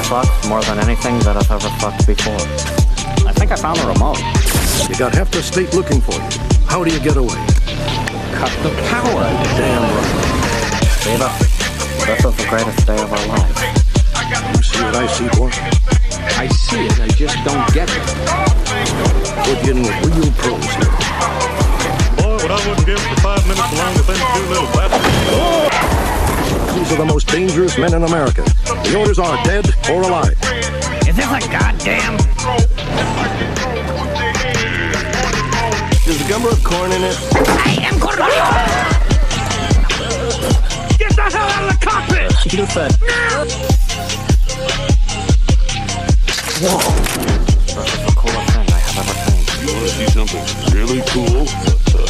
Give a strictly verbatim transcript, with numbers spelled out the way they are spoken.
fucked more than anything that I've ever fucked before. I think I found the remote. You got half the state looking for you. How do you get away? Cut the power. Damn right. Beta, this is the greatest day of our lives. You see what I see, boy? I see it, I just don't get it. We're dealing with real pros here. Boy, what I wouldn't give for five minutes along with them two little bastards. These are the most dangerous men in America. The owners are dead or alive. Is this a goddamn... Does the gumbo have corn in it? I am Cornelio! Get the hell out of the cockpit! You said... Whoa! This is the coolest thing I have ever seen. You want to see something really cool?